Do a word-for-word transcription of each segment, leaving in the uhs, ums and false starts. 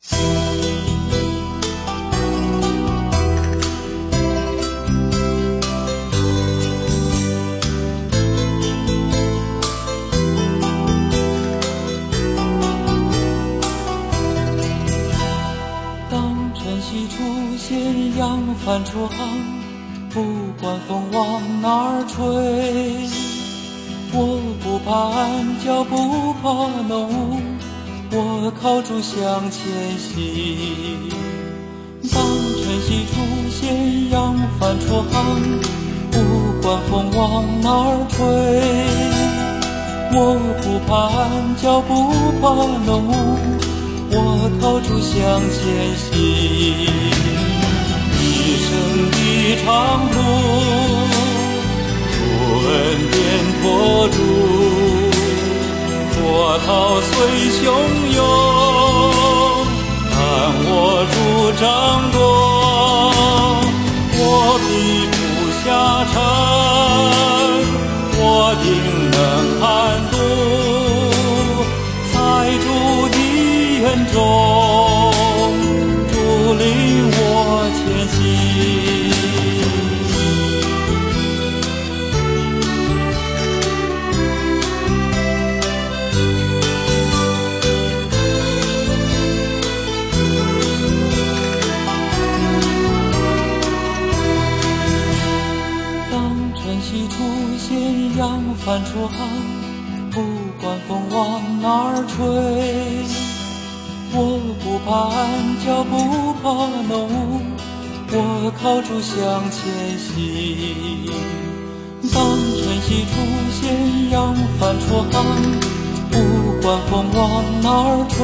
扬帆船，不管风往哪儿吹，我不怕暗礁，不怕浓，我靠住向前行。当晨曦出现，扬帆船，不管风往哪儿吹，我不怕暗礁，不怕浓，我靠住向前行。一生的长路，主恩典托住，波涛虽汹涌，但我主掌舵，我必不下沉，我定能hand渡，在主的恩中，主领我前行。当晨曦出现，扬帆船，不管风往哪儿吹，我不怕暗礁，不怕浓，我靠住向前行。当晨曦出现，扬帆船，不管风往哪儿吹，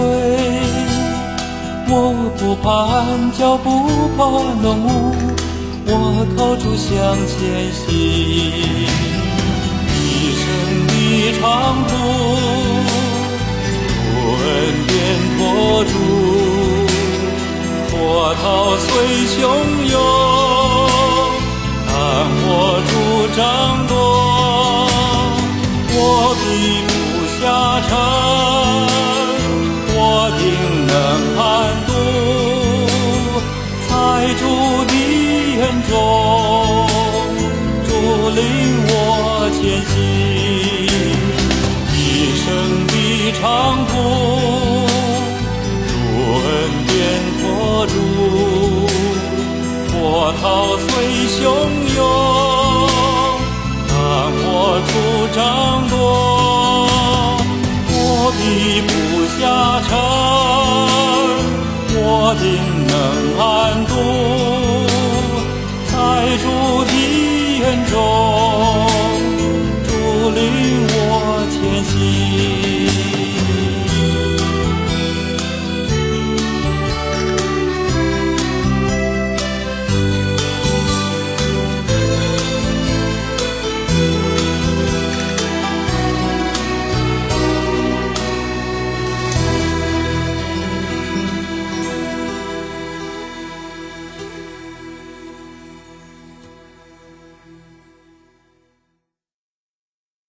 我不怕暗礁，不怕浓，我靠住向前行。一生的长路，主恩典托住，波涛虽汹涌，但我主掌舵，我必不下沉，我定能hand渡，在主的恩中，主领我前行。一生的长路，恩典托住，波涛虽汹涌，但我主掌舵，我必不下沉，我定能hand渡，在主的恩中，主领我前行。